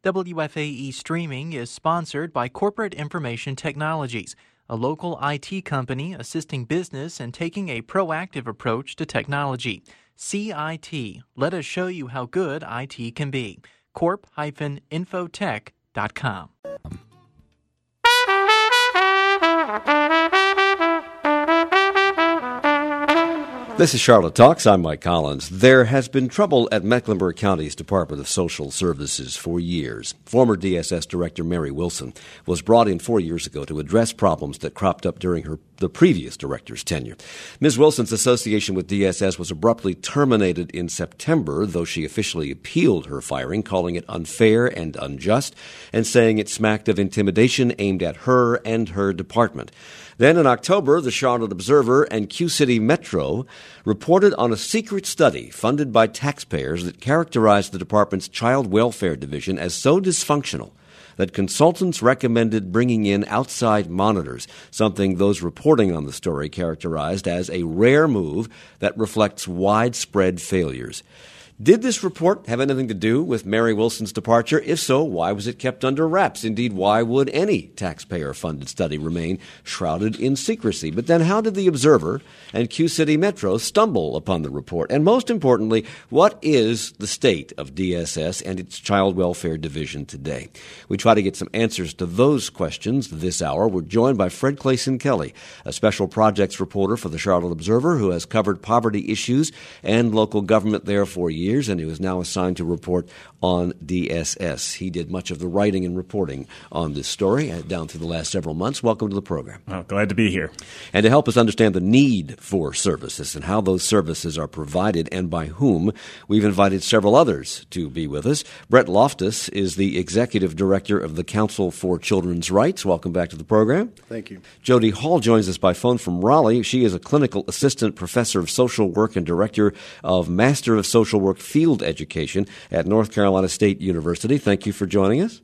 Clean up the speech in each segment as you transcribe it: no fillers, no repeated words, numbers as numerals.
WFAE Streaming is sponsored by Corporate Information Technologies, a local IT company assisting business and taking a proactive approach to technology. CIT. Let us show you how good IT can be. corp-infotech.com. This is Charlotte Talks. I'm Mike Collins. There has been trouble at Mecklenburg County's Department of Social Services for years. Former DSS Director Mary Wilson was brought in 4 years ago to address problems that cropped up during the previous director's tenure. Ms. Wilson's association with DSS was abruptly terminated in September, though she officially appealed her firing, calling it unfair and unjust, and saying it smacked of intimidation aimed at her and her department. Then in October, the Charlotte Observer and Q-City Metro reported on a secret study funded by taxpayers that characterized the department's child welfare division as so dysfunctional that consultants recommended bringing in outside monitors, something those reporting on the story characterized as a rare move that reflects widespread failures. Did this report have anything to do with Mary Wilson's departure? If so, why was it kept under wraps? Indeed, why would any taxpayer-funded study remain shrouded in secrecy? But then how did the Observer and Q-City Metro stumble upon the report? And most importantly, what is the state of DSS and its child welfare division today? We try to get some answers to those questions this hour. We're joined by Fred Clayson Kelly, a special projects reporter for the Charlotte Observer who has covered poverty issues and local government there for years, and who is now assigned to report on DSS. He did much of the writing and reporting on this story down through the last several months. Welcome to the program. Oh, glad to be here. And to help us understand the need for services and how those services are provided and by whom, we've invited several others to be with us. Brett Loftus is the Executive Director of the Council for Children's Rights. Welcome back to the program. Thank you. Jody Hall joins us by phone from Raleigh. She is a clinical assistant professor of social work and director of Master of Social Work Field Education at North Carolina State University. Thank you for joining us.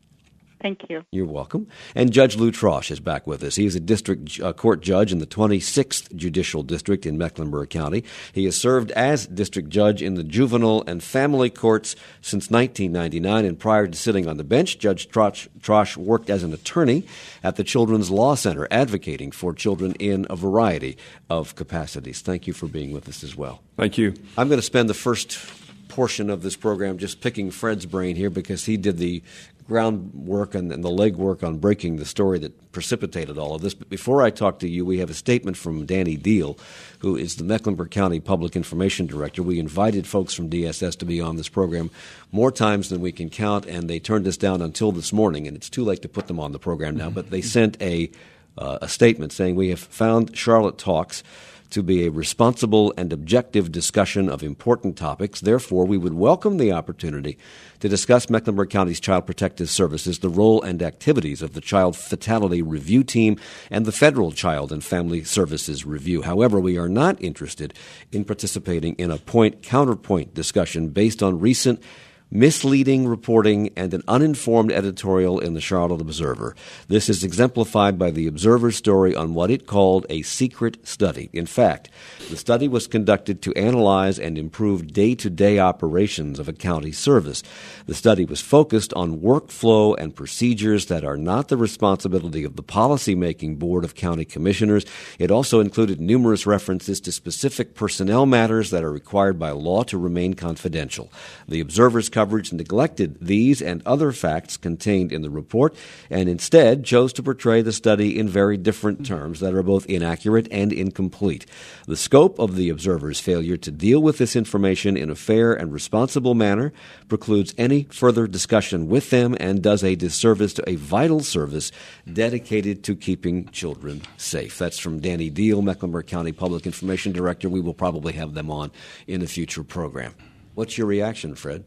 Thank you. You're welcome. And Judge Lou Trosh is back with us. He is a district court judge in the 26th Judicial District in Mecklenburg County. He has served as district judge in the juvenile and family courts since 1999, and prior to sitting on the bench, Judge Trosh worked as an attorney at the Children's Law Center, advocating for children in a variety of capacities. Thank you for being with us as well. Thank you. I'm going to spend the first portion of this program just picking Fred's brain here because he did the groundwork and the legwork on breaking the story that precipitated all of this. But before I talk to you, we have a statement from Danny Deal, who is the Mecklenburg County Public Information Director. We invited folks from DSS to be on this program more times than we can count, and they turned us down until this morning, and it's too late to put them on the program now. But they sent a statement saying, "We have found Charlotte Talks to be a responsible and objective discussion of important topics. Therefore, we would welcome the opportunity to discuss Mecklenburg County's Child Protective Services, the role and activities of the Child Fatality Review Team, and the Federal Child and Family Services Review. However, we are not interested in participating in a point-counterpoint discussion based on recent misleading reporting and an uninformed editorial in the Charlotte Observer. This is exemplified by the Observer's story on what it called a secret study. In fact, the study was conducted to analyze and improve day-to-day operations of a county service. The study was focused on workflow and procedures that are not the responsibility of the policy-making board of county commissioners. It also included numerous references to specific personnel matters that are required by law to remain confidential. The Observer's coverage neglected these and other facts contained in the report and instead chose to portray the study in very different terms that are both inaccurate and incomplete. The scope of the Observer's failure to deal with this information in a fair and responsible manner precludes any further discussion with them and does a disservice to a vital service dedicated to keeping children safe." That's from Danny Deal, Mecklenburg County Public Information Director. We will probably have them on in a future program. What's your reaction, Fred?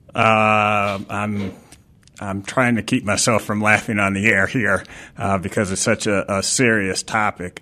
I'm trying to keep myself from laughing on the air here because it's such a serious topic.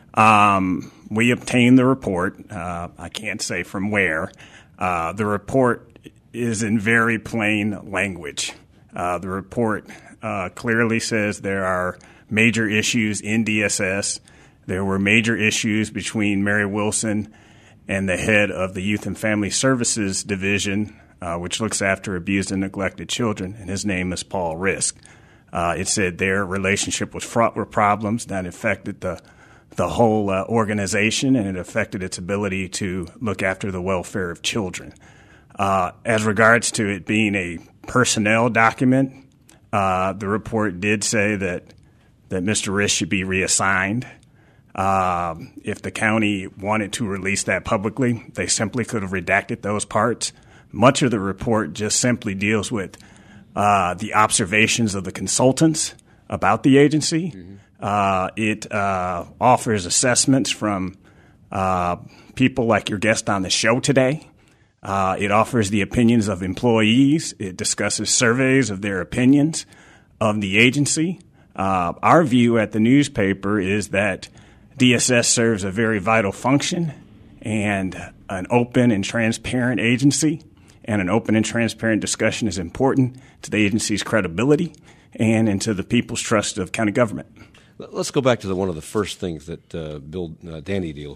We obtained the report. I can't say from where. The report is in very plain language. The report clearly says there are major issues in DSS. There were major issues between Mary Wilson and the head of the Youth and Family Services Division, which looks after abused and neglected children, and his name is Paul Risk. It said their relationship was fraught with problems that affected the whole organization, and it affected its ability to look after the welfare of children. As regards to it being a personnel document, the report did say that Mr. Risk should be reassigned. If the county wanted to release that publicly, they simply could have redacted those parts. Much of the report just simply deals with the observations of the consultants about the agency. It offers assessments from people like your guest on the show today. It offers the opinions of employees. It discusses surveys of their opinions of the agency. Our view at the newspaper is that DSS serves a very vital function and an open and transparent agency, and an open and transparent discussion is important to the agency's credibility and to the people's trust of county government. Let's go back to one of the first things that Danny Deal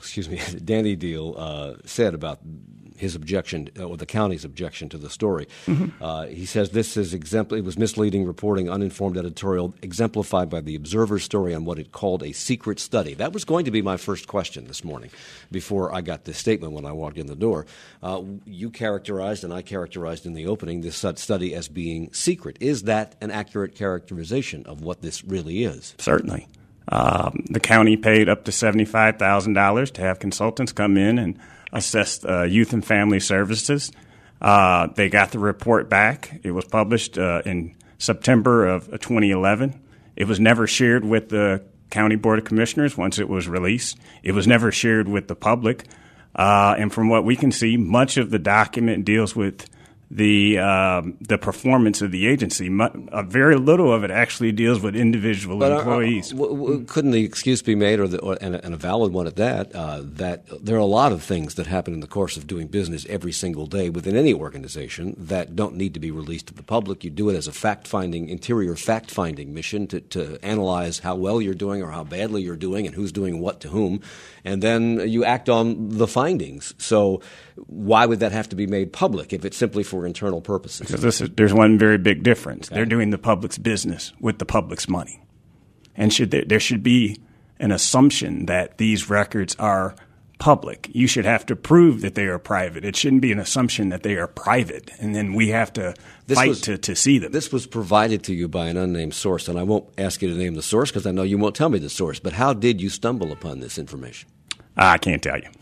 said about his objection, or the county's objection to the story. He says this is it was misleading reporting, uninformed editorial, exemplified by the Observer's story on what it called a secret study. That was going to be my first question this morning before I got this statement when I walked in the door. You characterized, and I characterized in the opening, this study as being secret. Is that an accurate characterization of what this really is? Certainly. The county paid up to $75,000 to have consultants come in and assess youth and family services. They got the report back. It was published in September of 2011. It was never shared with the County Board of Commissioners once it was released. It was never shared with the public. And from what we can see, much of the document deals with the performance of the agency. Very little of it actually deals with individual employees. Couldn't the excuse be made, and a valid one at that, that there are a lot of things that happen in the course of doing business every single day within any organization that don't need to be released to the public? You do it as a interior fact-finding mission to analyze how well you're doing or how badly you're doing and who's doing what to whom, and then you act on the findings. So why would that have to be made public if it's simply for internal purposes? Because there's one very big difference. Okay. They're doing the public's business with the public's money. And there should be an assumption that these records are public. You should have to prove that they are private. It shouldn't be an assumption that they are private, and then we have to fight to see them. This was provided to you by an unnamed source, and I won't ask you to name the source because I know you won't tell me the source. But how did you stumble upon this information? I can't tell you.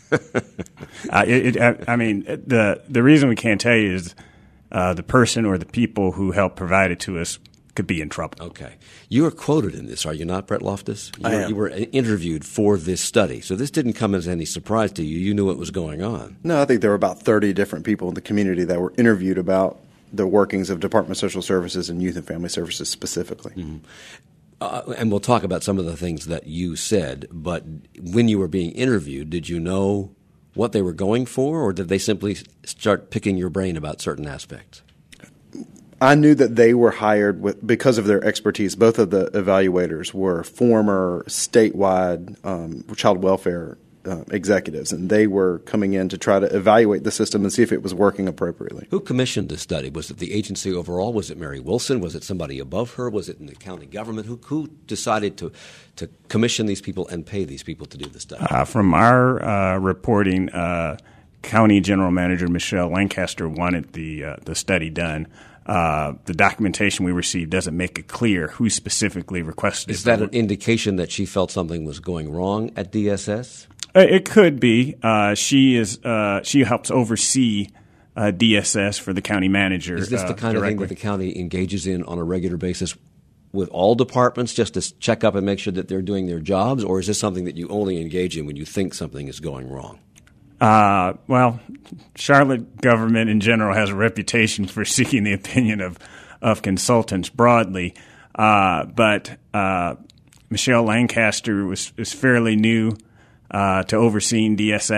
The reason we can't tell you is the person or the people who helped provide it to us could be in trouble. Okay. You are quoted in this, are you not, Brett Loftus? I am. You were interviewed for this study. So this didn't come as any surprise to you. You knew what was going on. No, I think there were about 30 different people in the community that were interviewed about the workings of Department of Social Services and Youth and Family Services specifically. Mm-hmm. And we'll talk about some of the things that you said, but when you were being interviewed, did you know what they were going for, or did they simply start picking your brain about certain aspects? I knew that they were hired because of their expertise. Both of the evaluators were former statewide child welfare executives, and they were coming in to try to evaluate the system and see if it was working appropriately. Who commissioned this study? Was it the agency overall? Was it Mary Wilson? Was it somebody above her? Was it in the county government? Who decided to commission these people and pay these people to do the study? From our reporting, County General Manager Michelle Lancaster wanted the study done. The documentation we received doesn't make it clear who specifically requested it. Is that an indication that she felt something was going wrong at DSS? It could be. She helps oversee DSS for the county manager. Is this the kind directly. of thing that the county engages in on a regular basis with all departments, just to check up and make sure that they're doing their jobs, or is this something that you only engage in when you think something is going wrong? Well, Charlotte government in general has a reputation for seeking the opinion of consultants broadly, but Michelle Lancaster is fairly new to overseeing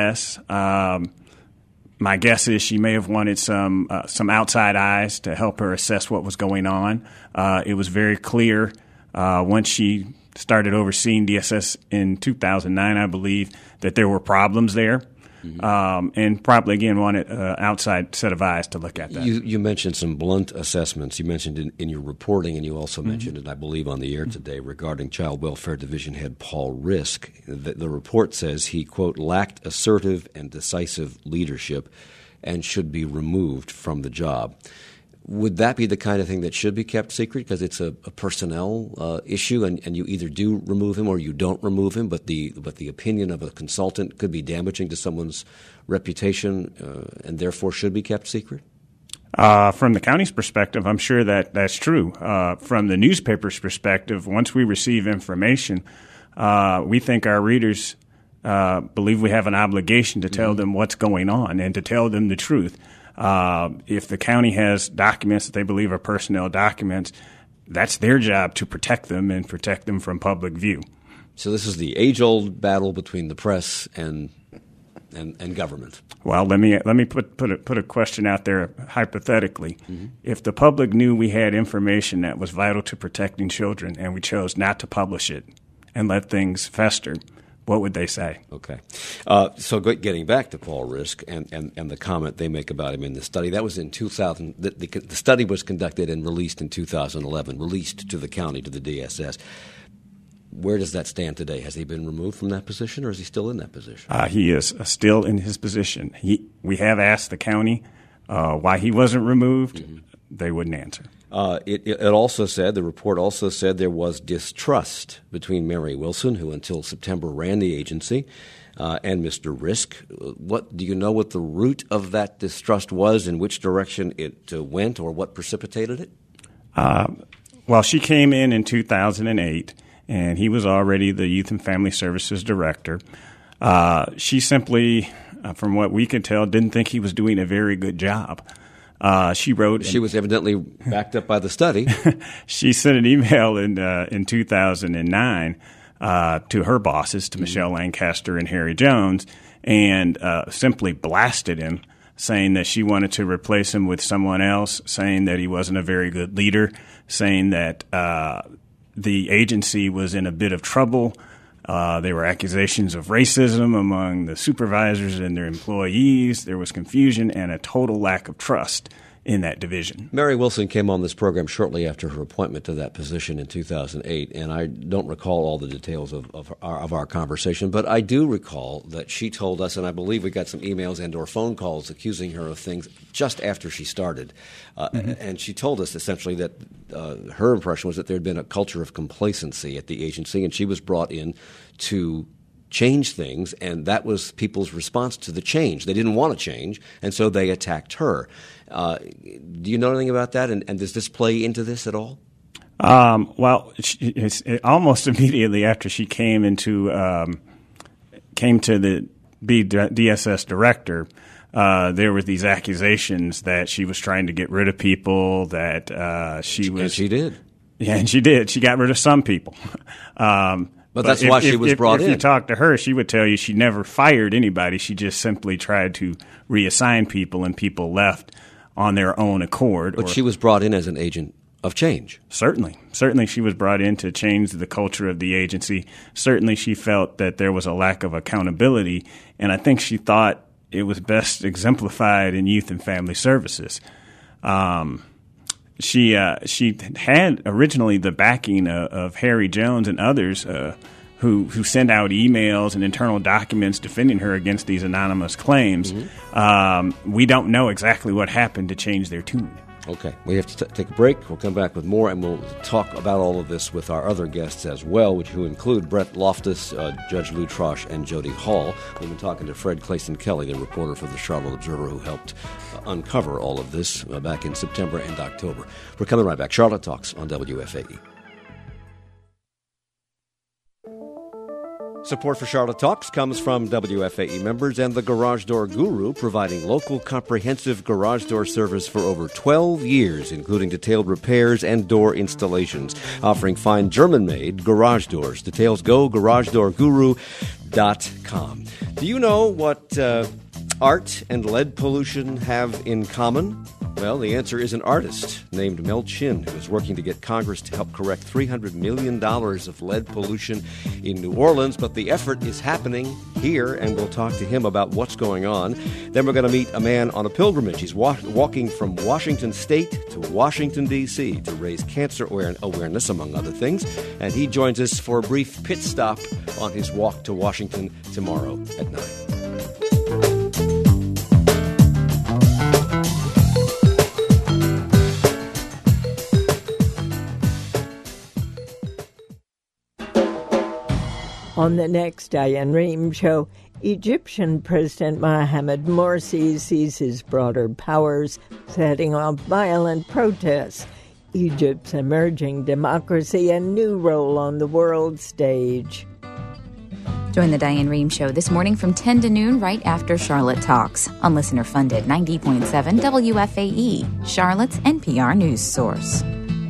DSS. My guess is she may have wanted some outside eyes to help her assess what was going on. It was very clear once she started overseeing DSS in 2009, I believe, that there were problems there. and probably, again, wanted an outside set of eyes to look at that. You mentioned some blunt assessments. You mentioned in your reporting, and you also mentioned it, I believe, on the air today regarding Child Welfare Division head Paul Risk. The report says he, quote, lacked assertive and decisive leadership and should be removed from the job. Would that be the kind of thing that should be kept secret because it's a personnel issue, and you either do remove him or you don't remove him, but the opinion of a consultant could be damaging to someone's reputation and therefore should be kept secret? From the county's perspective, I'm sure that's true. From the newspaper's perspective, once we receive information, we think our readers believe we have an obligation to tell them what's going on and to tell them the truth. If the county has documents that they believe are personnel documents, that's their job to protect them and protect them from public view. So this is the age-old battle between the press and government. Well, let me put a question out there hypothetically. If the public knew we had information that was vital to protecting children and we chose not to publish it and let things fester, what would they say? Okay. So getting back to Paul Risk and the comment they make about him in the study, that was in 2000. The study was conducted and released in 2011, released to the county, to the DSS. Where does that stand today? Has he been removed from that position, or is he still in that position? He is still in his position. We have asked the county why he wasn't removed. They wouldn't answer. It also said, the report also said there was distrust between Mary Wilson, who until September ran the agency, and Mr. Risk. What do you know what the root of that distrust was, in which direction it went, or what precipitated it? Well, she came in 2008, and he was already the Youth and Family Services Director. She simply, from what we could tell, didn't think he was doing a very good job. She wrote. She was evidently backed up by the study. She sent an email in 2009 to her bosses, to Michelle Lancaster and Harry Jones, and simply blasted him, saying that she wanted to replace him with someone else, saying that he wasn't a very good leader, saying that the agency was in a bit of trouble. There were accusations of racism among the supervisors and their employees. There was confusion and a total lack of trust in that division. Mary Wilson came on this program shortly after her appointment to that position in 2008, and I don't recall all the details of our conversation, but I do recall that she told us, and I believe we got some emails and or phone calls accusing her of things just after she started. And she told us essentially that her impression was that there had been a culture of complacency at the agency, and she was brought in to change things, and that was people's response to the change. They didn't want to change, and so they attacked her. Do you know anything about that, and does this play into this at all? Well, almost immediately after she came to be DSS director, there were these accusations that she was trying to get rid of people, that she was... And she did. Yeah, and she did. She got rid of some people. But that's why she was brought in. If you talk to her, she would tell you she never fired anybody. She just simply tried to reassign people, and people left on their own accord. But she was brought in as an agent of change. Certainly. Certainly she was brought in to change the culture of the agency. Certainly she felt that there was a lack of accountability, and I think she thought it was best exemplified in Youth and Family Services. She had originally the backing of Harry Jones and others who sent out emails and internal documents defending her against these anonymous claims. We don't know exactly what happened to change their tune. Okay. We have to take a break. We'll come back with more, and we'll talk about all of this with our other guests as well, who include Brett Loftus, Judge Lou Trosh, and Jody Hall. We've been talking to Fred Clayson Kelly, the reporter for the Charlotte Observer, who helped uncover all of this back in September and October. We're coming right back. Charlotte Talks on WFAE. Support for Charlotte Talks comes from WFAE members and the Garage Door Guru, providing local comprehensive garage door service for over 12 years, including detailed repairs and door installations, offering fine German-made garage doors. Details go garagedoorguru.com. Do you know what art and lead pollution have in common? Well, the answer is an artist named Mel Chin, who is working to get Congress to help correct $300 million of lead pollution in New Orleans. But the effort is happening here, and we'll talk to him about what's going on. Then we're going to meet a man on a pilgrimage. He's walking from Washington State to Washington, D.C. to raise cancer awareness, among other things. And he joins us for a brief pit stop on his walk to Washington tomorrow at 9. On the next Diane Rehm Show, Egyptian President Mohamed Morsi sees his broader powers setting off violent protests, Egypt's emerging democracy, and new role on the world stage. Join the Diane Rehm Show this morning from 10 to noon right after Charlotte Talks on listener-funded 90.7 WFAE, Charlotte's NPR news source.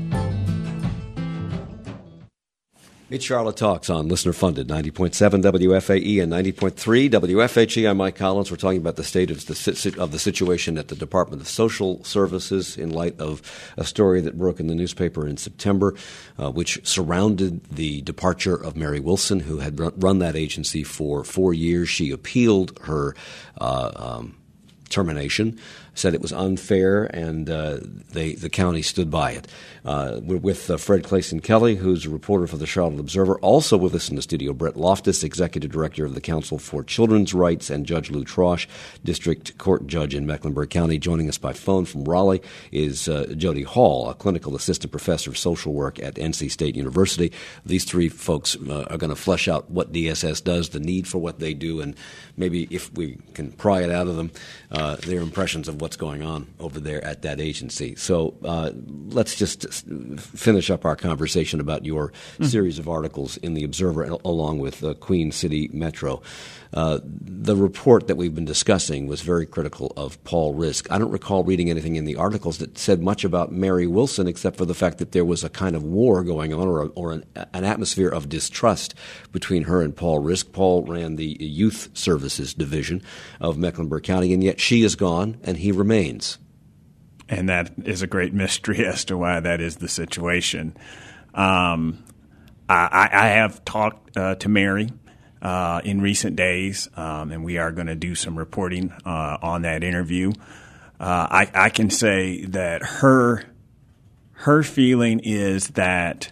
It's Charlotte Talks on listener-funded 90.7 WFAE and 90.3 WFHE. I'm Mike Collins. We're talking about the state of the situation at the Department of Social Services in light of a story that broke in the newspaper in September, which surrounded the departure of Mary Wilson, who had run that agency for 4 years. She appealed her termination, said it was unfair, and the county stood by it. We're with Fred Clayson Kelly, who's a reporter for the Charlotte Observer. Also with us in the studio, Brett Loftus, Executive Director of the Council for Children's Rights, and Judge Lou Trosh, District Court Judge in Mecklenburg County. Joining us by phone from Raleigh is Jody Hall, a Clinical Assistant Professor of Social Work at NC State University. These three folks are going to flesh out what DSS does, the need for what they do, and maybe if we can pry it out of them, their impressions of what's going on over there at that agency. So let's just finish up our conversation about your series of articles in the Observer along with Queen City Metro. The report that we've been discussing was very critical of Paul Risk. I don't recall reading anything in the articles that said much about Mary Wilson except for the fact that there was a kind of war going on or an atmosphere of distrust between her and Paul Risk. Paul ran the Youth Services Division of Mecklenburg County, and yet she is gone and he remains. And that is a great mystery as to why that is the situation. I have talked to Mary in recent days, and we are going to do some reporting on that interview. I can say that her feeling is that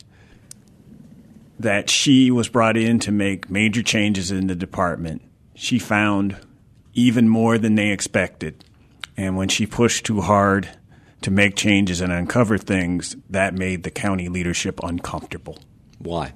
she was brought in to make major changes in the department. She found even more than they expected. And when she pushed too hard to make changes and uncover things, that made the county leadership uncomfortable. Why?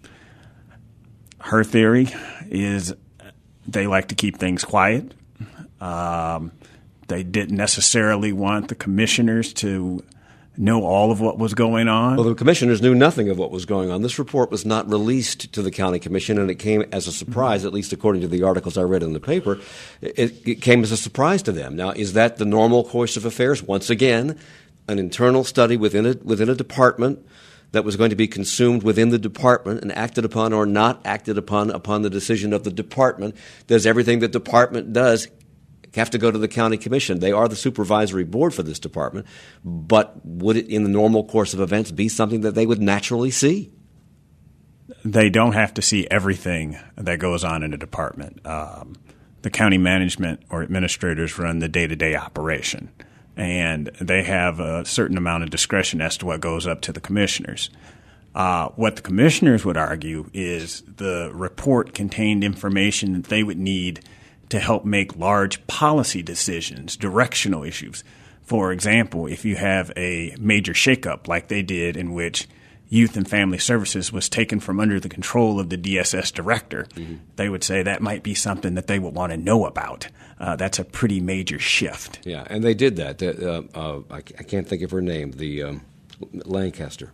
Her theory is they like to keep things quiet. They didn't necessarily want the commissioners to know all of what was going on. Well, the commissioners knew nothing of what was going on. This report was not released to the county commission, and it came as a surprise, at least according to the articles I read in the paper. It came as a surprise to them. Now, is that the normal course of affairs? Once again, an internal study within a department that was going to be consumed within the department and acted upon or not acted upon the decision of the department. Does everything the department does have to go to the county commission? They are the supervisory board for this department, but would it, in the normal course of events, be something that they would naturally see? They don't have to see everything that goes on in a department. The county management or administrators run the day-to-day operation, and they have a certain amount of discretion as to what goes up to the commissioners. What the commissioners would argue is the report contained information that they would need to help make large policy decisions, directional issues. For example, if you have a major shakeup like they did in which Youth and Family Services was taken from under the control of the DSS director, they would say that might be something that they would want to know about. That's a pretty major shift. Yeah, and they did that. I can't think of her name, the Lancaster.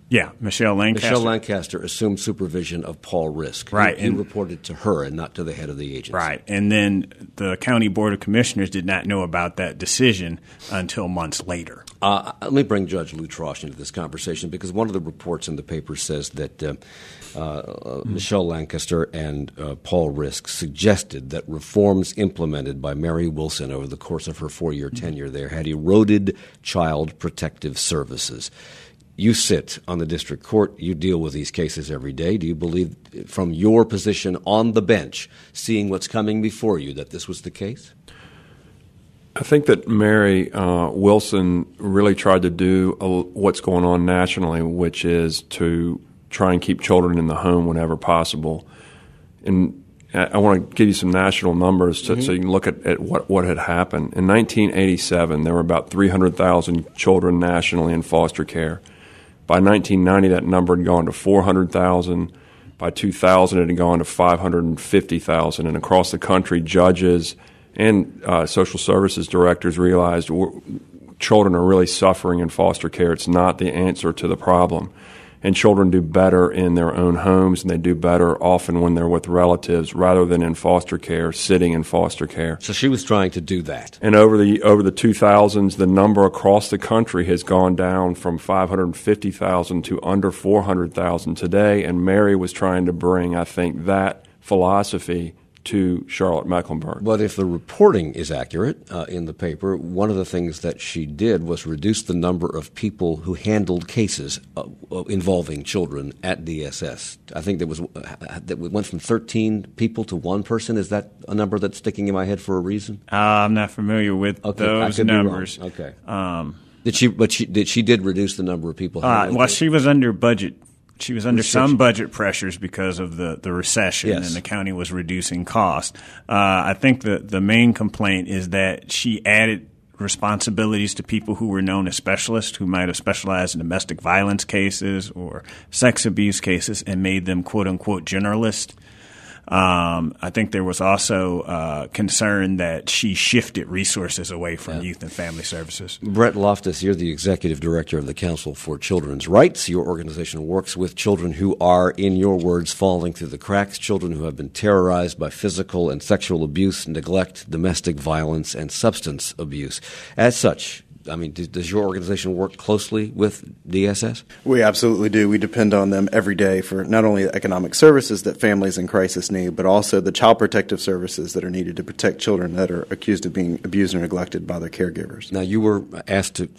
Yeah, Michelle Lancaster. Michelle Lancaster assumed supervision of Paul Risk. Right. You reported to her and not to the head of the agency. Right. And then the County Board of Commissioners did not know about that decision until months later. Let me bring Judge Lutrosh into this conversation because one of the reports in the paper says that Michelle Lancaster and Paul Risk suggested that reforms implemented by Mary Wilson over the course of her 4-year tenure there had eroded child protective services. You sit on the district court. You deal with these cases every day. Do you believe, from your position on the bench, seeing what's coming before you, that this was the case? I think that Mary Wilson really tried to do what's going on nationally, which is to try and keep children in the home whenever possible. And I want to give you some national numbers so you can look at what had happened. In 1987, there were about 300,000 children nationally in foster care. By 1990, that number had gone to 400,000. By 2000, it had gone to 550,000. And across the country, judges and social services directors realized children are really suffering in foster care. It's not the answer to the problem. And children do better in their own homes, and they do better often when they're with relatives rather than in foster care, sitting in foster care. So she was trying to do that. And over the 2000s, the number across the country has gone down from 550,000 to under 400,000 today. And Mary was trying to bring, I think, that philosophy to Charlotte-Mecklenburg. But if the reporting is accurate in the paper, one of the things that she did was reduce the number of people who handled cases involving children at DSS. I think that we went from 13 people to 1 person. Is that a number that's sticking in my head for a reason? I'm not familiar with those numbers. Okay. Did she reduce the number of people? She was under budget. She was under some budget pressures because of the recession, yes. And the county was reducing costs. I think the main complaint is that she added responsibilities to people who were known as specialists, who might have specialized in domestic violence cases or sex abuse cases, and made them quote-unquote generalist. I think there was also concern that she shifted resources away from youth and family services. Brett Loftus, you're the executive director of the Council for Children's Rights. Your organization works with children who are, in your words, falling through the cracks, children who have been terrorized by physical and sexual abuse, neglect, domestic violence, and substance abuse. As such, I mean, does your organization work closely with DSS? We absolutely do. We depend on them every day for not only the economic services that families in crisis need, but also the child protective services that are needed to protect children that are accused of being abused or neglected by their caregivers. Now, you were asked to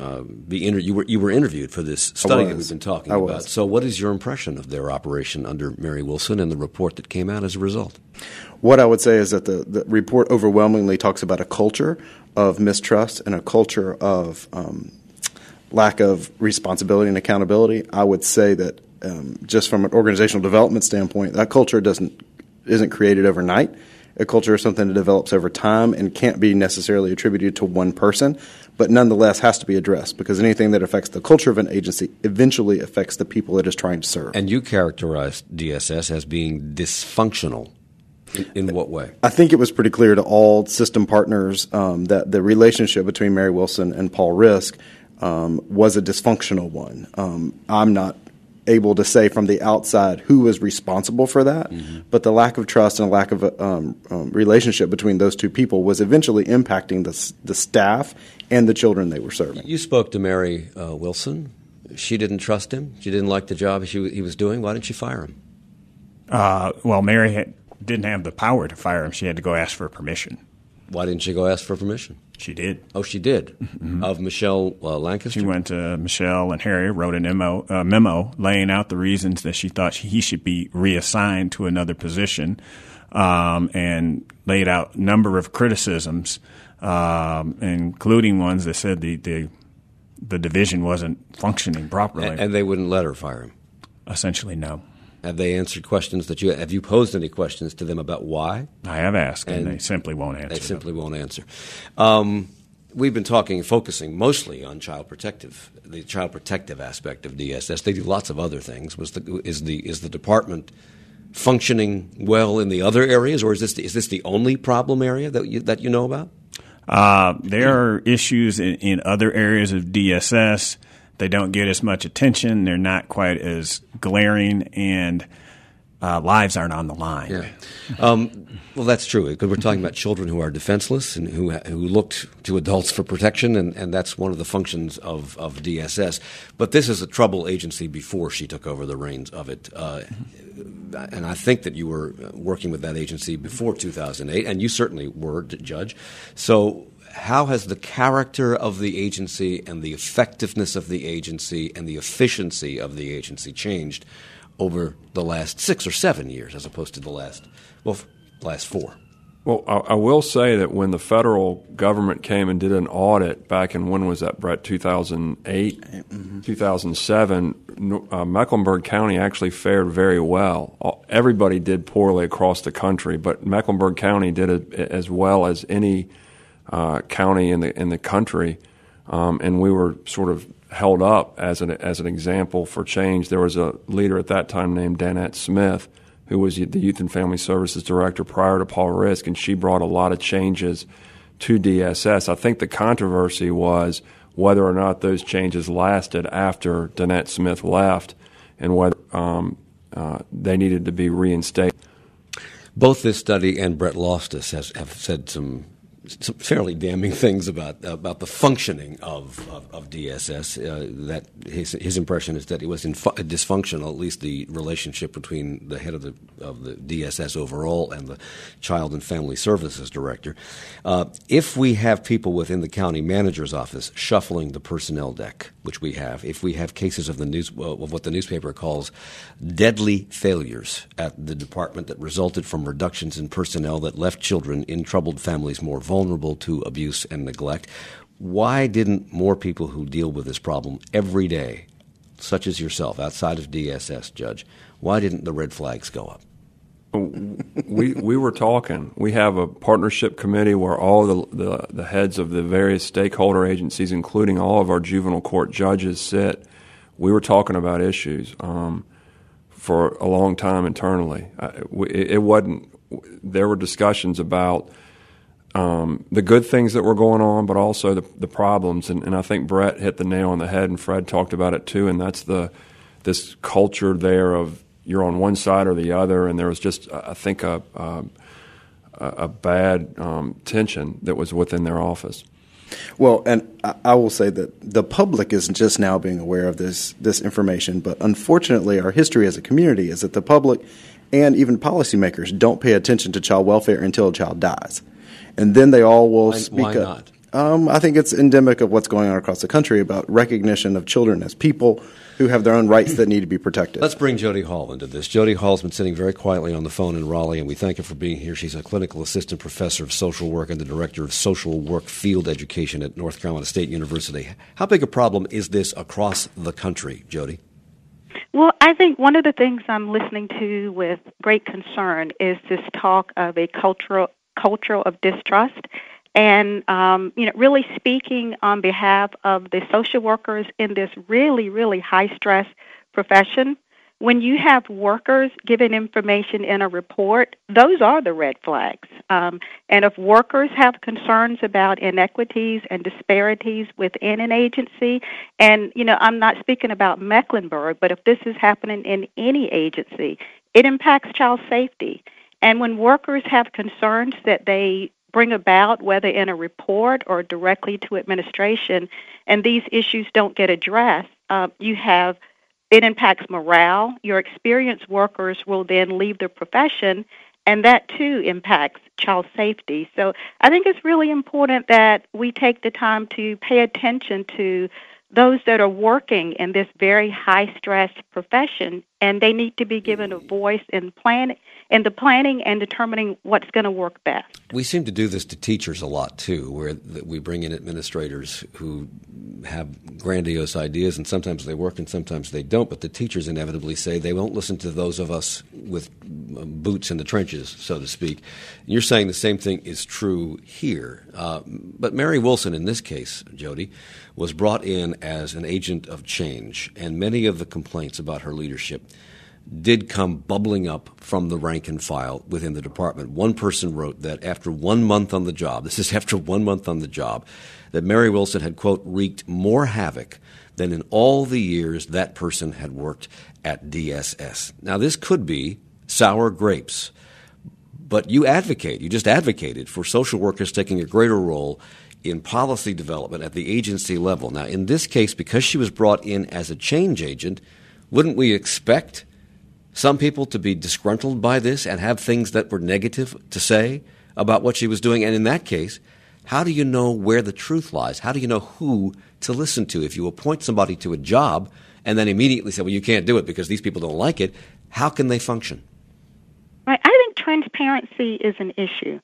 you were interviewed for this study that we've been talking about. So what is your impression of their operation under Mary Wilson and the report that came out as a result? What I would say is that the report overwhelmingly talks about a culture of mistrust and a culture of lack of responsibility and accountability. I would say that just from an organizational development standpoint, that culture isn't created overnight. A culture is something that develops over time and can't be necessarily attributed to one person, but nonetheless has to be addressed because anything that affects the culture of an agency eventually affects the people it is trying to serve. And you characterized DSS as being dysfunctional. In what way? I think it was pretty clear to all system partners that the relationship between Mary Wilson and Paul Risk was a dysfunctional one. I'm not able to say from the outside who was responsible for that, but the lack of trust and a lack of relationship between those two people was eventually impacting the staff and the children they were serving. You spoke to Mary Wilson. She didn't trust him. She didn't like the job he was doing. Why didn't she fire him? Well, Mary didn't have the power to fire him. She had to go ask for permission. Why didn't she go ask for permission? She did. Oh, she did? Mm-hmm. Of Michelle Lancaster? She went to Michelle and Harry, wrote a memo laying out the reasons that she thought he should be reassigned to another position, and laid out a number of criticisms, including ones that said the division wasn't functioning properly. And they wouldn't let her fire him? Essentially, no. Have they answered questions have you posed any questions to them about why? I have asked, and they simply won't answer. They simply won't answer. We've been focusing mostly on the child protective aspect of DSS. They do lots of other things. Is the department functioning well in the other areas, or is this the only problem area that you know about? There are issues in other areas of DSS They don't get as much attention. They're not quite as glaring, and lives aren't on the line. Yeah. Well, that's true, because we're talking about children who are defenseless and who looked to adults for protection, and that's one of the functions of DSS. But this is a trouble agency before she took over the reins of it. And I think that you were working with that agency before 2008, and you certainly were, Judge. So how has the character of the agency and the effectiveness of the agency and the efficiency of the agency changed over the last 6 or 7 years as opposed to the last 4? Well, I will say that when the federal government came and did an audit back in, when was that, Brett, 2008, 2007, Mecklenburg County actually fared very well. Everybody did poorly across the country, but Mecklenburg County did it as well as any county in the country, and we were sort of held up as an example for change. There was a leader at that time named Danette Smith, who was the Youth and Family Services Director prior to Paul Risk, and she brought a lot of changes to DSS. I think the controversy was whether or not those changes lasted after Danette Smith left, and whether they needed to be reinstated. Both this study and Brett Loftus have said some fairly damning things about the functioning of DSS. That his impression is that it was dysfunctional, at least the relationship between the head of the DSS overall and the Child and Family Services Director. If we have people within the county manager's office shuffling the personnel deck, which we have, if we have cases of of what the newspaper calls deadly failures at the department that resulted from reductions in personnel that left children in troubled families more vulnerable to abuse and neglect, why didn't more people who deal with this problem every day, such as yourself, outside of DSS, Judge, why didn't the red flags go up? We were talking. We have a partnership committee where all the heads of the various stakeholder agencies, including all of our juvenile court judges, sit. We were talking about issues for a long time internally. It wasn't. There were discussions about the good things that were going on, but also the problems. And I think Brett hit the nail on the head, and Fred talked about it too. And that's this culture there of you're on one side or the other, and there was just, I think, a bad tension that was within their office. Well, and I will say that the public is just now being aware of this information, but unfortunately our history as a community is that the public and even policymakers don't pay attention to child welfare until a child dies. And then they all will speak up. Why not? I think it's endemic of what's going on across the country about recognition of children as people who have their own rights that need to be protected. Let's bring Jody Hall into this. Jody Hall's been sitting very quietly on the phone in Raleigh, and we thank her for being here. She's a clinical assistant professor of social work and the director of social work field education at North Carolina State University. How big a problem is this across the country, Jody? Well, I think one of the things I'm listening to with great concern is this talk of a culture of distrust. And, really speaking on behalf of the social workers in this really, really high-stress profession, when you have workers giving information in a report, those are the red flags. And if workers have concerns about inequities and disparities within an agency, and, I'm not speaking about Mecklenburg, but if this is happening in any agency, it impacts child safety. And when workers have concerns that they bring about, whether in a report or directly to administration, and these issues don't get addressed, it impacts morale. Your experienced workers will then leave the profession, and that too impacts child safety. So I think it's really important that we take the time to pay attention to those that are working in this very high-stress profession, and they need to be given a voice in the planning and determining what's going to work best. We seem to do this to teachers a lot, too, where we bring in administrators who have grandiose ideas, and sometimes they work and sometimes they don't, but the teachers inevitably say they won't listen to those of us with boots in the trenches, so to speak. And you're saying the same thing is true here. But Mary Wilson, in this case, Jody, was brought in as an agent of change, and many of the complaints about her leadership did come bubbling up from the rank and file within the department. One person wrote that after 1 month on the job, this is after 1 month on the job, that Mary Wilson had, quote, wreaked more havoc than in all the years that person had worked at DSS. Now, this could be sour grapes, but you just advocated for social workers taking a greater role in policy development at the agency level. Now, in this case, because she was brought in as a change agent, wouldn't we expect some people to be disgruntled by this and have things that were negative to say about what she was doing? And in that case, how do you know where the truth lies? How do you know who to listen to? If you appoint somebody to a job and then immediately say, well, you can't do it because these people don't like it, how can they function? Right. I think transparency is an issue.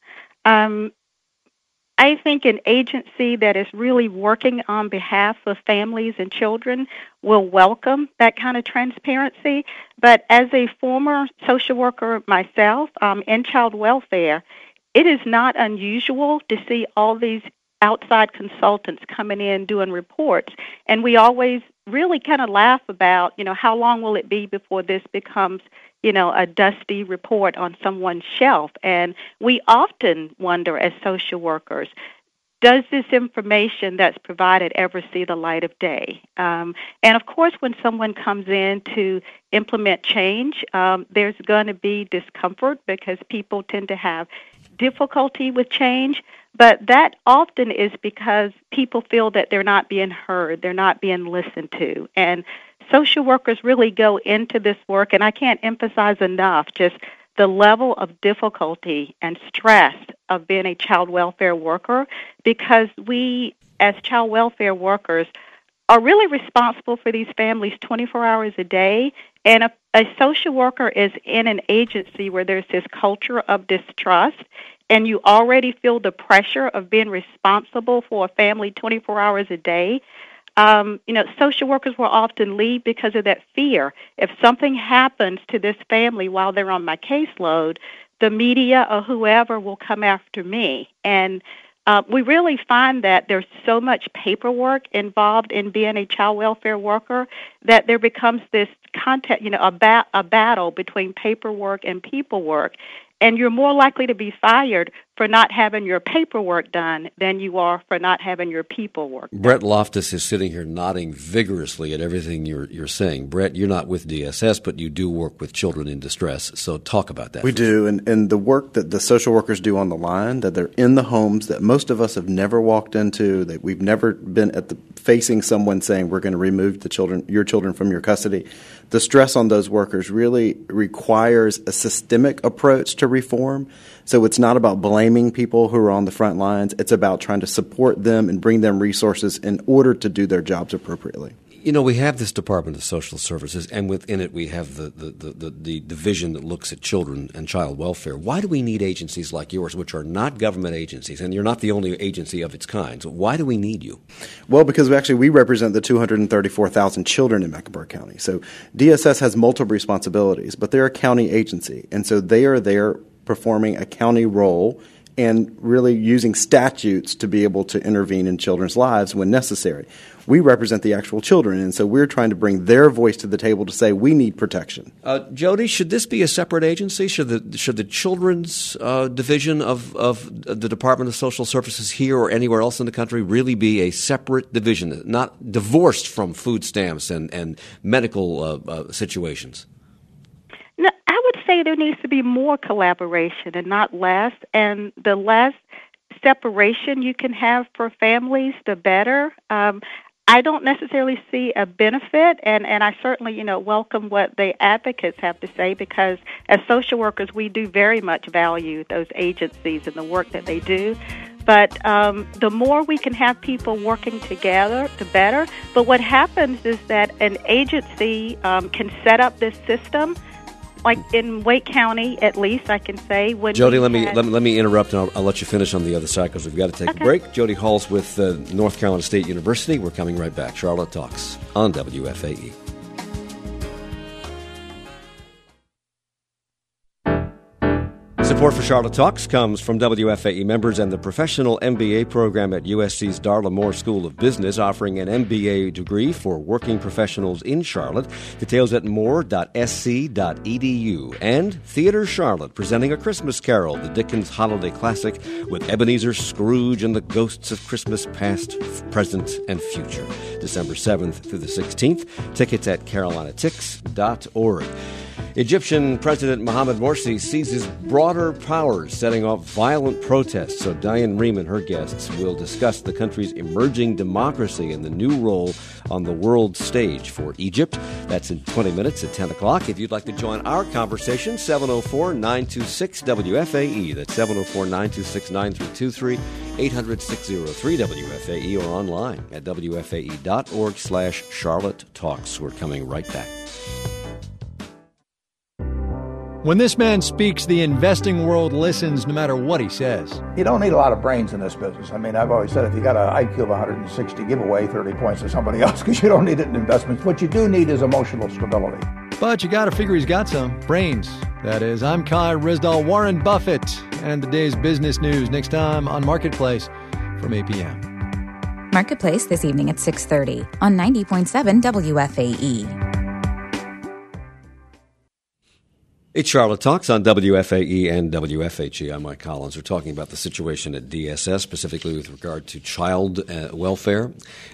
I think an agency that is really working on behalf of families and children will welcome that kind of transparency. But as a former social worker myself in child welfare, it is not unusual to see all these outside consultants coming in doing reports. And we always really kind of laugh about, how long will it be before this becomes a dusty report on someone's shelf. And we often wonder as social workers, does this information that's provided ever see the light of day? And of course, when someone comes in to implement change, there's going to be discomfort because people tend to have difficulty with change. But that often is because people feel that they're not being heard, they're not being listened to. And social workers really go into this work, and I can't emphasize enough just the level of difficulty and stress of being a child welfare worker, because we, as child welfare workers, are really responsible for these families 24 hours a day. And a social worker is in an agency where there's this culture of distrust, and you already feel the pressure of being responsible for a family 24 hours a day. Social workers will often leave because of that fear. If something happens to this family while they're on my caseload, the media or whoever will come after me. And we really find that there's so much paperwork involved in being a child welfare worker that there becomes this a battle between paperwork and people work. And you're more likely to be fired for not having your paperwork done than you are for not having your people work done. Brett Loftus is sitting here nodding vigorously at everything you're saying. Brett, you're not with DSS, but you do work with children in distress. So talk about that. We do, and the work that the social workers do on the line, that they're in the homes that most of us have never walked into, that we've never been facing someone saying we're going to remove your children from your custody. The stress on those workers really requires a systemic approach to reform. So it's not about blaming people who are on the front lines. It's about trying to support them and bring them resources in order to do their jobs appropriately. We have this Department of Social Services, and within it we have the division that looks at children and child welfare. Why do we need agencies like yours, which are not government agencies, and you're not the only agency of its kind? So why do we need you? Well, because we represent the 234,000 children in Mecklenburg County. So DSS has multiple responsibilities, but they're a county agency, and so they are there performing a county role and really using statutes to be able to intervene in children's lives when necessary. We represent the actual children, and so we're trying to bring their voice to the table to say we need protection. Jody, should this be a separate agency? Should the children's division of the Department of Social Services here or anywhere else in the country really be a separate division, not divorced from food stamps and medical situations? No, I would say there needs to be more collaboration and not less, and the less separation you can have for families, the better. I don't necessarily see a benefit, and I certainly, welcome what the advocates have to say, because as social workers, we do very much value those agencies and the work that they do. But the more we can have people working together, the better. But what happens is that an agency can set up this system, like in Wake County, at least, I can say. Jody, let me interrupt, and I'll let you finish on the other side because we've got to take a break. Jody Hall's with North Carolina State University. We're coming right back. Charlotte Talks on WFAE. Support for Charlotte Talks comes from WFAE members and the professional MBA program at USC's Darla Moore School of Business, offering an MBA degree for working professionals in Charlotte. Details at moore.sc.edu. And Theater Charlotte, presenting A Christmas Carol, the Dickens holiday classic, with Ebenezer Scrooge and the ghosts of Christmas past, present, and future. December 7th through the 16th. Tickets at carolinatix.org. Egyptian President Mohamed Morsi seizes broader powers, setting off violent protests. So Diane Rehm and her guests will discuss the country's emerging democracy and the new role on the world stage for Egypt. That's in 20 minutes at 10 o'clock. If you'd like to join our conversation, 704-926-WFAE. That's 704-926-9323, 800-603-WFAE, or online at WFAE.org/Charlotte Talks. We're coming right back. When this man speaks, the investing world listens no matter what he says. You don't need a lot of brains in this business. I mean, I've always said if you got an IQ of 160, give away 30 points to somebody else because you don't need it in investments. What you do need is emotional stability. But you got to figure he's got some brains. That is, I'm Kai Ryssdal, Warren Buffett, and the day's business news next time on Marketplace from 8 p.m. Marketplace this evening at 6:30 on 90.7 WFAE. It's Charlotte Talks on WFAE and WFHE. I'm Mike Collins. We're talking about the situation at DSS, specifically with regard to child welfare,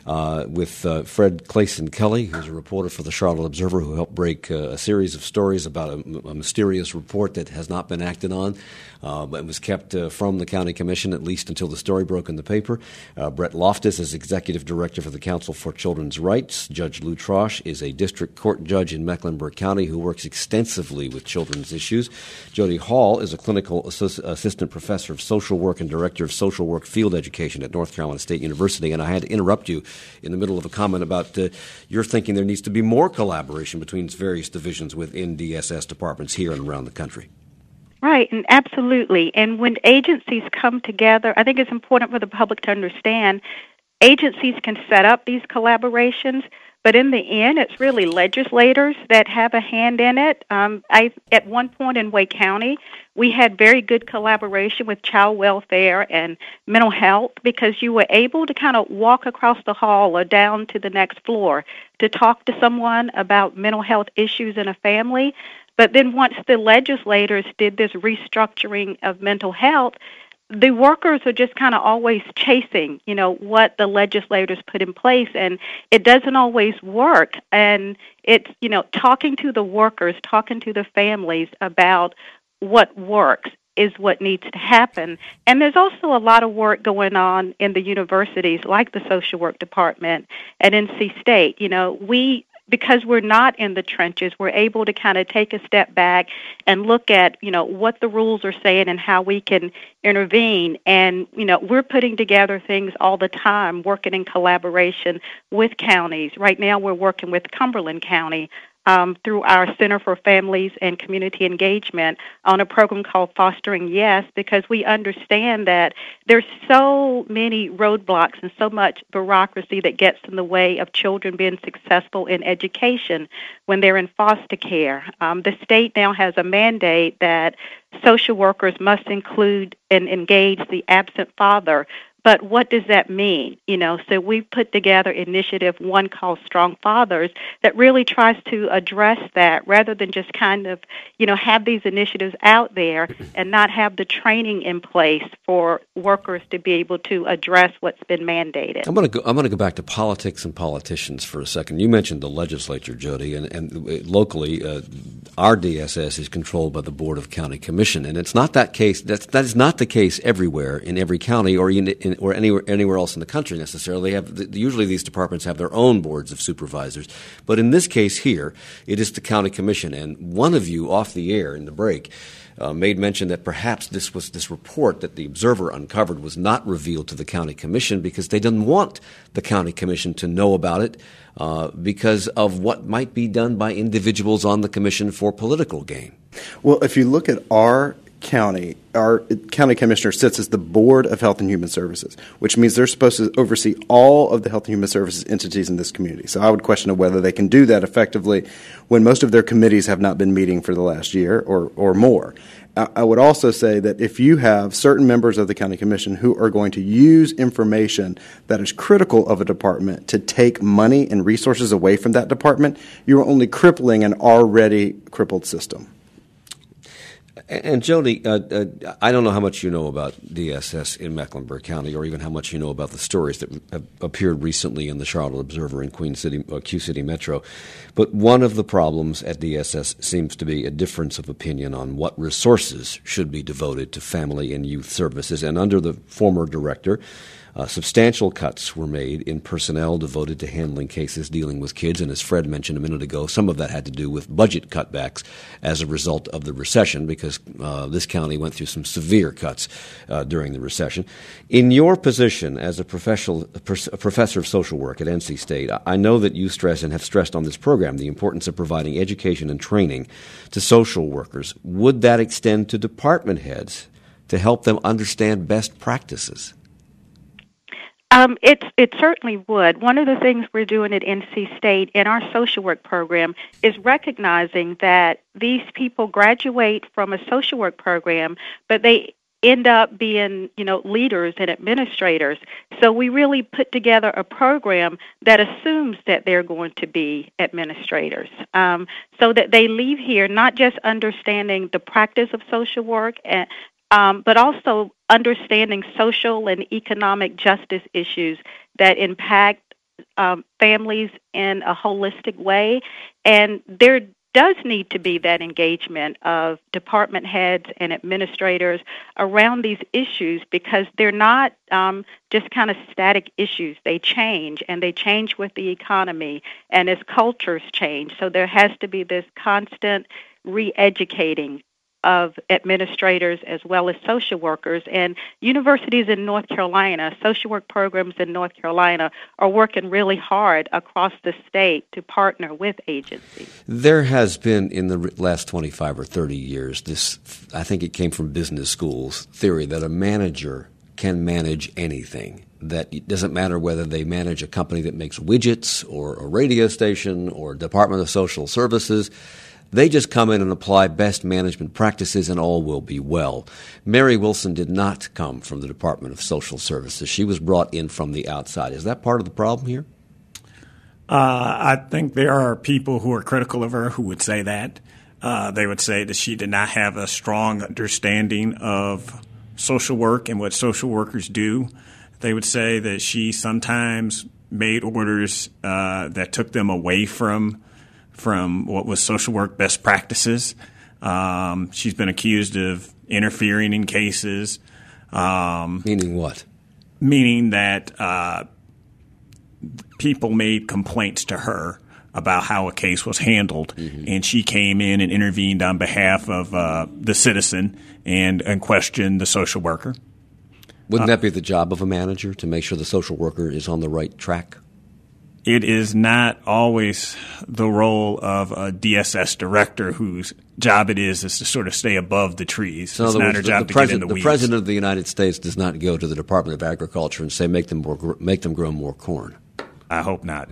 with Fred Clayson Kelly, who's a reporter for the Charlotte Observer, who helped break a series of stories about a mysterious report that has not been acted on, but was kept from the county commission, at least until the story broke in the paper. Brett Loftus is executive director for the Council for Children's Rights. Judge Lou Trosh is a district court judge in Mecklenburg County who works extensively with children's issues. Jody Hall is a clinical assistant professor of social work and director of social work field education at North Carolina State University. And I had to interrupt you in the middle of a comment about your thinking there needs to be more collaboration between various divisions within DSS departments here and around the country. Right, and absolutely. And when agencies come together, I think it's important for the public to understand agencies can set up these collaborations, but in the end, it's really legislators that have a hand in it. At one point in Wake County, we had very good collaboration with child welfare and mental health because you were able to kind of walk across the hall or down to the next floor to talk to someone about mental health issues in a family. But then once the legislators did this restructuring of mental health, the workers are just kind of always chasing, what the legislators put in place, and it doesn't always work. And it's, talking to the workers, talking to the families about what works is what needs to happen. And there's also a lot of work going on in the universities, like the social work department at NC State. Because we're not in the trenches, we're able to kind of take a step back and look at, what the rules are saying and how we can intervene. And, we're putting together things all the time, working in collaboration with counties. Right now we're working with Cumberland County through our Center for Families and Community Engagement on a program called Fostering Yes, because we understand that there's so many roadblocks and so much bureaucracy that gets in the way of children being successful in education when they're in foster care. The state now has a mandate that social workers must include and engage the absent father. But what does that mean? So we've put together initiative one called Strong Fathers that really tries to address that rather than just kind of, have these initiatives out there and not have the training in place for workers to be able to address what's been mandated. I'm going to go back to politics and politicians for a second. You mentioned the legislature, Jody, and locally, our DSS is controlled by the Board of County Commission, and it's not that case. That is not the case everywhere in every county or or anywhere else in the country necessarily. Usually these departments have their own boards of supervisors. But in this case here, it is the county commission. And one of you off the air in the break made mention that perhaps this report that the Observer uncovered was not revealed to the county commission because they didn't want the county commission to know about it because of what might be done by individuals on the commission for political gain. Well, if you look at our County, our county commissioner sits as the Board of Health and Human Services, which means they're supposed to oversee all of the health and human services entities in this community. So I would question whether they can do that effectively when most of their committees have not been meeting for the last year or more. I would also say that if you have certain members of the county commission who are going to use information that is critical of a department to take money and resources away from that department, you're only crippling an already crippled system. And Jody, I don't know how much you know about DSS in Mecklenburg County, or even how much you know about the stories that have appeared recently in the Charlotte Observer and Q City Metro. But one of the problems at DSS seems to be a difference of opinion on what resources should be devoted to family and youth services. And under the former director, substantial cuts were made in personnel devoted to handling cases dealing with kids, and as Fred mentioned a minute ago, some of that had to do with budget cutbacks as a result of the recession, because this county went through some severe cuts during the recession. In your position as a professor of social work at NC State, I know that you stress and have stressed on this program the importance of providing education and training to social workers. Would that extend to department heads to help them understand best practices? It certainly would. One of the things we're doing at NC State in our social work program is recognizing that these people graduate from a social work program, but they end up being, leaders and administrators. So we really put together a program that assumes that they're going to be administrators, so that they leave here not just understanding the practice of social work, but also understanding social and economic justice issues that impact families in a holistic way. And there does need to be that engagement of department heads and administrators around these issues, because they're not just kind of static issues. They change, and they change with the economy and as cultures change. So there has to be this constant re-educating of administrators as well as social workers. And universities in North Carolina, social work programs in North Carolina, are working really hard across the state to partner with agencies. There has been, in the last 25 or 30 years, this, I think it came from business schools, theory that a manager can manage anything. That it doesn't matter whether they manage a company that makes widgets or a radio station or a Department of Social Services. They just come in and apply best management practices and all will be well. Mary Wilson did not come from the Department of Social Services. She was brought in from the outside. Is that part of the problem here? I think there are people who are critical of her who would say that. They would say that she did not have a strong understanding of social work and what social workers do. They would say that she sometimes made orders that took them away from what was social work best practices. She's been accused of interfering in cases. Meaning what? Meaning that people made complaints to her about how a case was handled, and she came in and intervened on behalf of the citizen and questioned the social worker. Wouldn't that be the job of a manager, to make sure the social worker is on the right track? It is not always the role of a DSS director whose job it is to sort of stay above the trees. So it's not her job to get in the weeds. The President of the United States does not go to the Department of Agriculture and say, make them grow more corn. I hope not.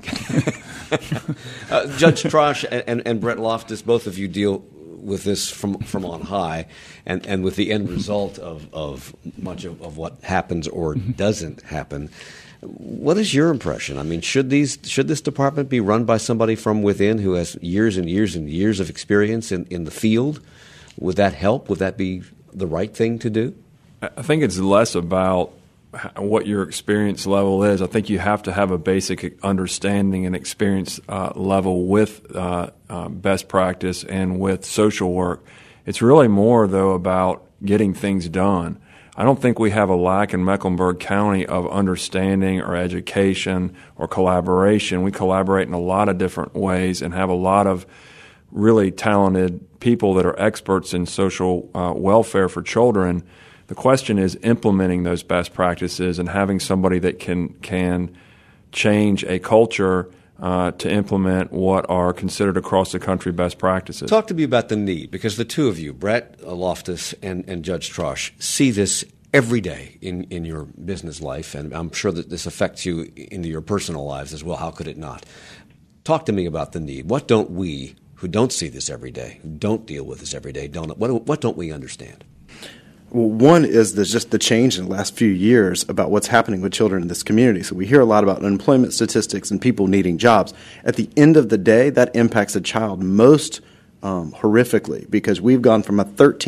Judge Trosh and Brett Loftus, both of you deal with this from on high, and with the end result of much of what happens or doesn't happen. What is your impression? I mean, should this department be run by somebody from within who has years and years and years of experience in the field? Would that help? Would that be the right thing to do? I think it's less about what your experience level is. I think you have to have a basic understanding and experience level with best practice and with social work. It's really more, though, about getting things done. I don't think we have a lack in Mecklenburg County of understanding or education or collaboration. We collaborate in a lot of different ways and have a lot of really talented people that are experts in social welfare for children. The question is implementing those best practices and having somebody that can change a culture to implement what are considered across the country best practices. Talk to me about the need, because the two of you, Brett Loftus and Judge Trosh, see this every day in your business life, and I'm sure that this affects you into your personal lives as well. How could it not? Talk to me about the need. What don't we, who don't see this every day, who don't deal with this every day, what don't we understand? Well, one is just the change in the last few years about what's happening with children in this community. So we hear a lot about unemployment statistics and people needing jobs. At the end of the day, that impacts a child most horrifically, because we've gone from a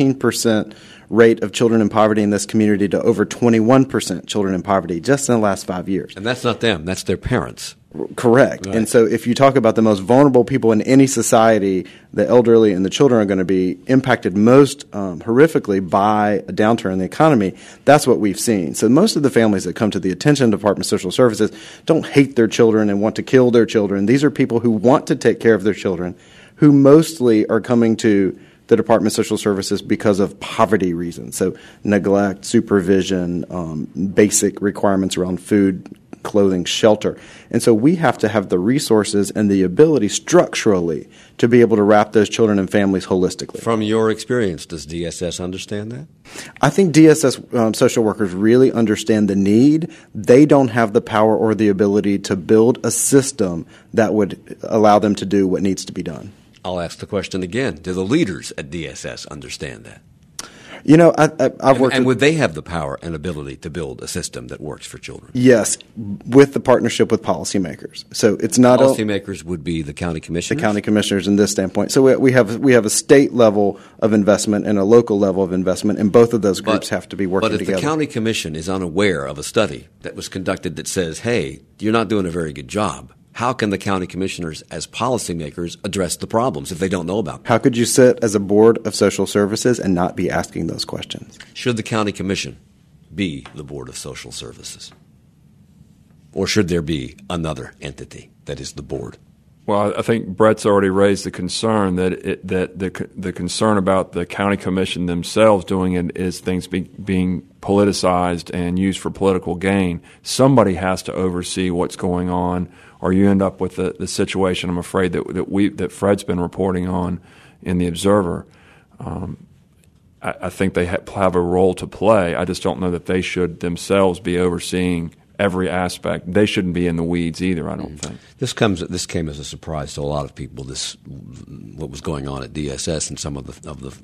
13% rate of children in poverty in this community to over 21% children in poverty just in the last 5 years. And that's not them, that's their parents. Correct. Right. And so if you talk about the most vulnerable people in any society, the elderly and the children are going to be impacted most horrifically by a downturn in the economy. That's what we've seen. So most of the families that come to the attention of the Department of Social Services don't hate their children and want to kill their children. These are people who want to take care of their children, who mostly are coming to the Department of Social Services because of poverty reasons. So neglect, supervision, basic requirements around food, clothing, shelter. And so we have to have the resources and the ability structurally to be able to wrap those children and families holistically. From your experience, does DSS understand that? I think DSS social workers really understand the need. They don't have the power or the ability to build a system that would allow them to do what needs to be done. I'll ask the question again. Do the leaders at DSS understand that? You know, I've worked and would they have the power and ability to build a system that works for children? Yes, with the partnership with policymakers. So it's not policymakers would be the county commissioners? The county commissioners in this standpoint. So we have a state level of investment and a local level of investment, and both of those groups have to be working together. But if the county commission is unaware of a study that was conducted that says, hey, you're not doing a very good job, how can the county commissioners, as policymakers, address the problems if they don't know about them? How could you sit as a board of social services and not be asking those questions? Should the county commission be the board of social services? Or should there be another entity that is the board? Well, I think Brett's already raised the concern that the concern about the county commission themselves doing it is things being politicized and used for political gain. Somebody has to oversee what's going on, or you end up with the situation, I'm afraid, that Fred's been reporting on in the Observer. I think they have a role to play. I just don't know that they should themselves be overseeing every aspect. They shouldn't be in the weeds either, I don't think. This came as a surprise to a lot of people, what was going on at DSS and some of the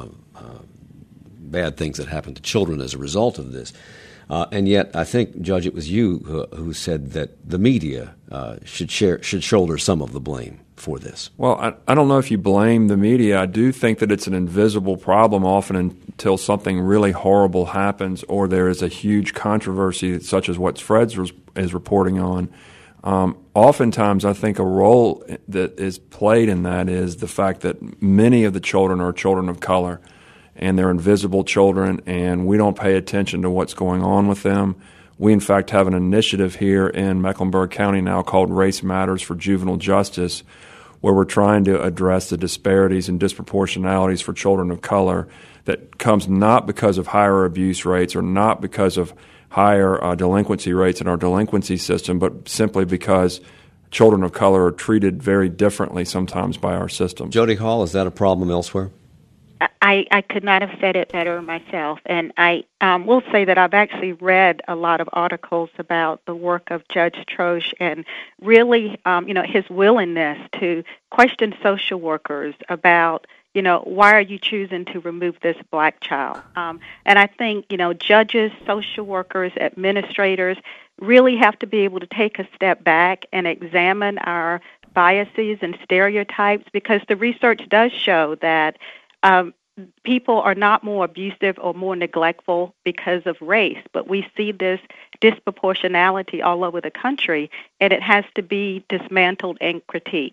bad things that happened to children as a result of this. And yet, I think, Judge, it was you who said that the media should shoulder some of the blame for this. Well, I don't know if you blame the media. I do think that it's an invisible problem often until something really horrible happens or there is a huge controversy such as what Fred is reporting on. Oftentimes, I think a role that is played in that is the fact that many of the children are children of color, and they're invisible children, and we don't pay attention to what's going on with them. We, in fact, have an initiative here in Mecklenburg County now called Race Matters for Juvenile Justice, where we're trying to address the disparities and disproportionalities for children of color that comes not because of higher abuse rates or not because of higher delinquency rates in our delinquency system, but simply because children of color are treated very differently sometimes by our system. Jody Hall, is that a problem elsewhere? I could not have said it better myself, and I will say that I've actually read a lot of articles about the work of Judge Trosh and really, his willingness to question social workers about, why are you choosing to remove this black child? And I think, judges, social workers, administrators really have to be able to take a step back and examine our biases and stereotypes, because the research does show that people are not more abusive or more neglectful because of race, but we see this disproportionality all over the country, and it has to be dismantled and critiqued.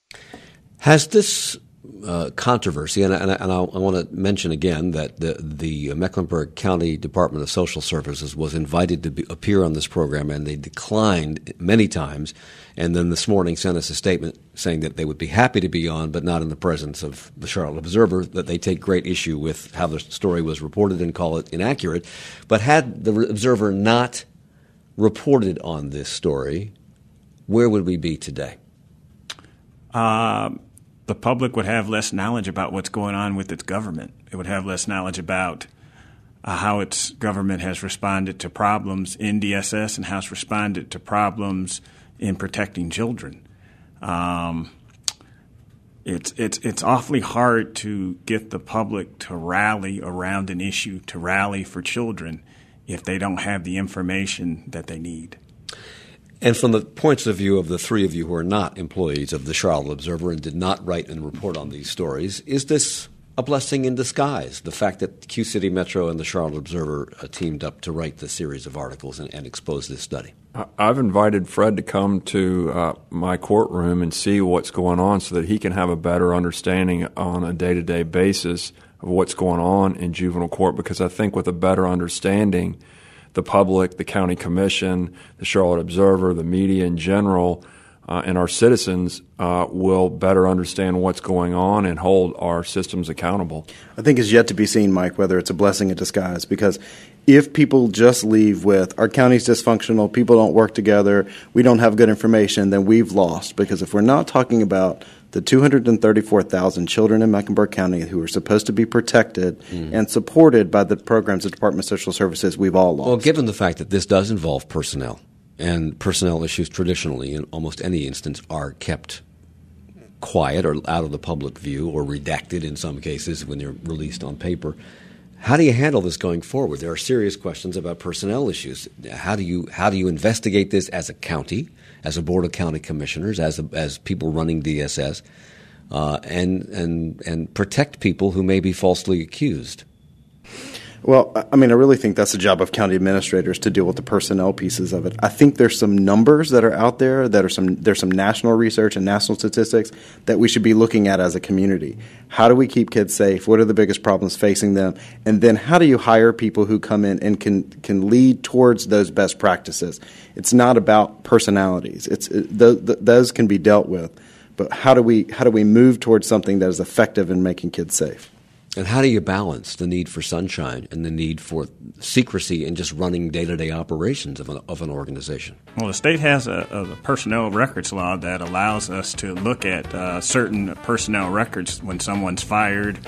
Has this controversy, and I want to mention again that the Mecklenburg County Department of Social Services was invited to appear on this program, and they declined many times, and then this morning sent us a statement saying that they would be happy to be on, but not in the presence of the Charlotte Observer, that they take great issue with how the story was reported and call it inaccurate. But had the Observer not reported on this story, where would we be today? The public would have less knowledge about what's going on with its government. It would have less knowledge about how its government has responded to problems in DSS and how it's responded to problems in protecting children. It's awfully hard to get the public to rally around an issue, to rally for children, if they don't have the information that they need. And from the points of view of the three of you who are not employees of the Charlotte Observer and did not write and report on these stories, is this a blessing in disguise, the fact that Q City Metro and the Charlotte Observer teamed up to write the series of articles and expose this study? I've invited Fred to come to my courtroom and see what's going on so that he can have a better understanding on a day-to-day basis of what's going on in juvenile court, because I think with a better understanding, the public, the county commission, the Charlotte Observer, the media in general, and our citizens will better understand what's going on and hold our systems accountable. I think it's yet to be seen, Mike, whether it's a blessing in disguise, because if people just leave with our county's dysfunctional, people don't work together, we don't have good information, then we've lost. Because if we're not talking about the 234,000 children in Mecklenburg County who are supposed to be protected and supported by the programs of the Department of Social Services, we've all lost. Well, given the fact that this does involve personnel, and personnel issues traditionally in almost any instance are kept quiet or out of the public view or redacted in some cases when they're released on paper, how do you handle this going forward? There are serious questions about personnel issues. How do you investigate this as a county, as a board of county commissioners, as people running DSS, and protect people who may be falsely accused? Well, I mean, I really think that's the job of county administrators to deal with the personnel pieces of it. I think there's some numbers that are out there there's some national research and national statistics that we should be looking at as a community. How do we keep kids safe? What are the biggest problems facing them? And then how do you hire people who come in and can lead towards those best practices? It's not about personalities. Those can be dealt with, but how do we move towards something that is effective in making kids safe? And how do you balance the need for sunshine and the need for secrecy in just running day-to-day operations of an organization? Well, the state has a personnel records law that allows us to look at certain personnel records when someone's fired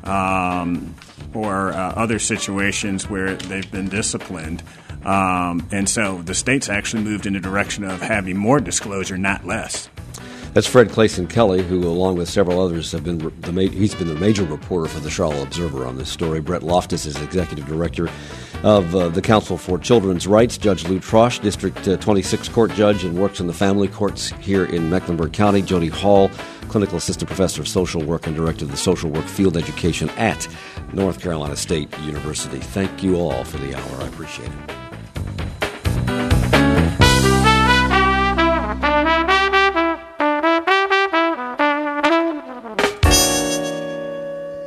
or other situations where they've been disciplined. And so the state's actually moved in the direction of having more disclosure, not less. That's Fred Clayson Kelly, who, along with several others, he's been the major reporter for the Charlotte Observer on this story. Brett Loftus is executive director of the Council for Children's Rights. Judge Lou Trosh, District 26 Court Judge, and works in the family courts here in Mecklenburg County. Jody Hall, clinical assistant professor of social work and director of the social work field education at North Carolina State University. Thank you all for the hour. I appreciate it.